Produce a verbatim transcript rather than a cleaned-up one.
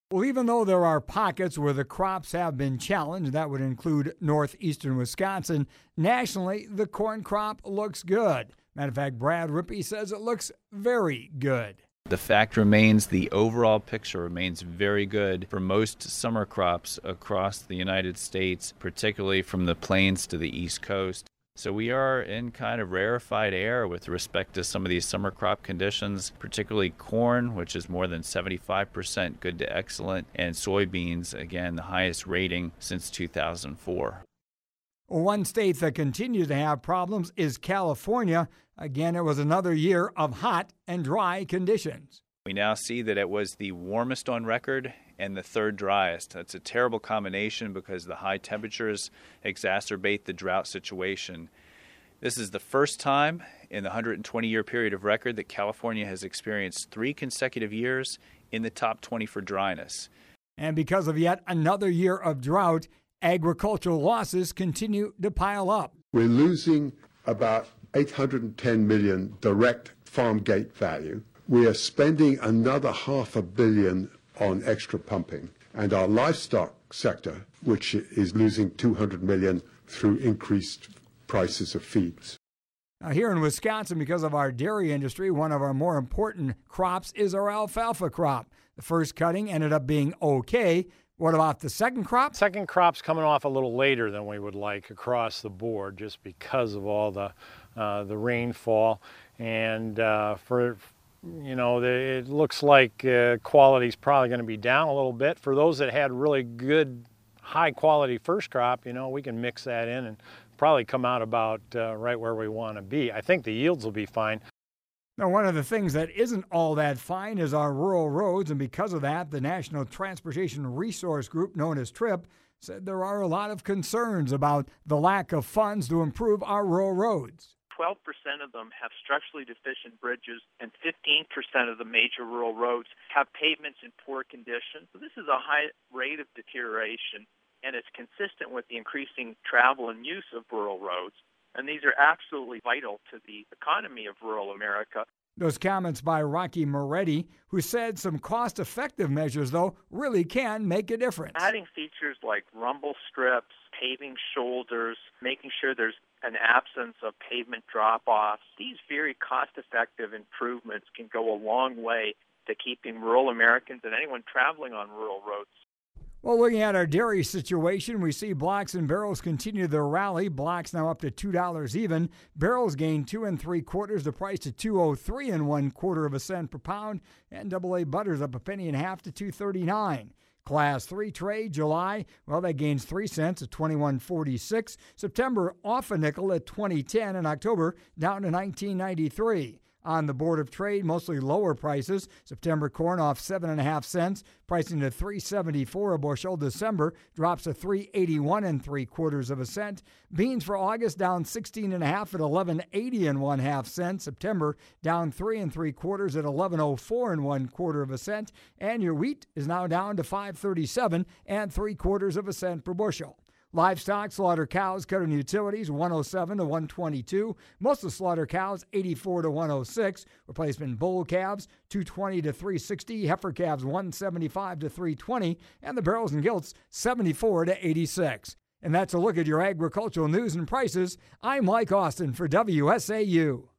Well, even though there are pockets where the crops have been challenged, that would include northeastern Wisconsin, nationally, the corn crop looks good. Matter of fact, Brad Rippey says it looks very good. The fact remains the overall picture remains very good for most summer crops across the United States, particularly from the plains to the East Coast. So we are in kind of rarefied air with respect to some of these summer crop conditions, particularly corn, which is more than seventy-five percent good to excellent, and soybeans, again, the highest rating since two thousand four. One state that continues to have problems is California. Again, it was another year of hot and dry conditions. We now see that it was the warmest on record and the third driest. That's a terrible combination because the high temperatures exacerbate the drought situation. This is the first time in the one hundred twenty year period of record that California has experienced three consecutive years in the top twenty for dryness. And because of yet another year of drought, agricultural losses continue to pile up. We're losing about eight hundred ten million direct farm gate value. We are spending another half a billion on extra pumping. And our livestock sector, which is losing two hundred million through increased prices of feeds. Now here in Wisconsin, because of our dairy industry, one of our more important crops is our alfalfa crop. The first cutting ended up being okay. What about the second crop? Second crop's coming off a little later than we would like across the board, just because of all the uh, the rainfall. And uh, for you know, the, it looks like uh, quality's probably going to be down a little bit. For those that had really good, high quality first crop, you know, we can mix that in and probably come out about uh, right where we want to be. I think the yields will be fine. Now, one of the things that isn't all that fine is our rural roads, and because of that, the National Transportation Resource Group, known as TRIP, said there are a lot of concerns about the lack of funds to improve our rural roads. twelve percent of them have structurally deficient bridges, and fifteen percent of the major rural roads have pavements in poor condition. So this is a high rate of deterioration, and it's consistent with the increasing travel and use of rural roads. And these are absolutely vital to the economy of rural America. Those comments by Rocky Moretti, who said some cost-effective measures, though, really can make a difference. Adding features like rumble strips, paving shoulders, making sure there's an absence of pavement drop-offs, these very cost-effective improvements can go a long way to keeping rural Americans and anyone traveling on rural roads. Well, looking at our dairy situation, we see blocks and barrels continue their rally. Blocks now up to two dollars even. Barrels gain two and three quarters, the price to two oh three and one quarter of a cent per pound. And double A butters up a penny and a half to two thirty-nine. Class three trade, July, well, that gains three cents at twenty-one forty-six. September off a nickel at twenty ten, and October down to nineteen ninety-three. On the Board of Trade, mostly lower prices. September corn off seven and a half cents, pricing to three seventy-four a bushel. December drops to three eighty-one and three quarters of a cent. Beans for August down sixteen and a half at eleven eighty and one half cents. September down three and three quarters at eleven oh four and one quarter of a cent. And your wheat is now down to five thirty-seven and three quarters of a cent per bushel. Livestock, slaughter cows, cutting utilities, one oh seven to one twenty-two. Most of the slaughter cows, eighty-four to one oh six. Replacement bull calves, two twenty to three sixty. Heifer calves, one seventy-five to three twenty. And the barrels and gilts, seventy-four to eighty-six. And that's a look at your agricultural news and prices. I'm Mike Austin for W S A U.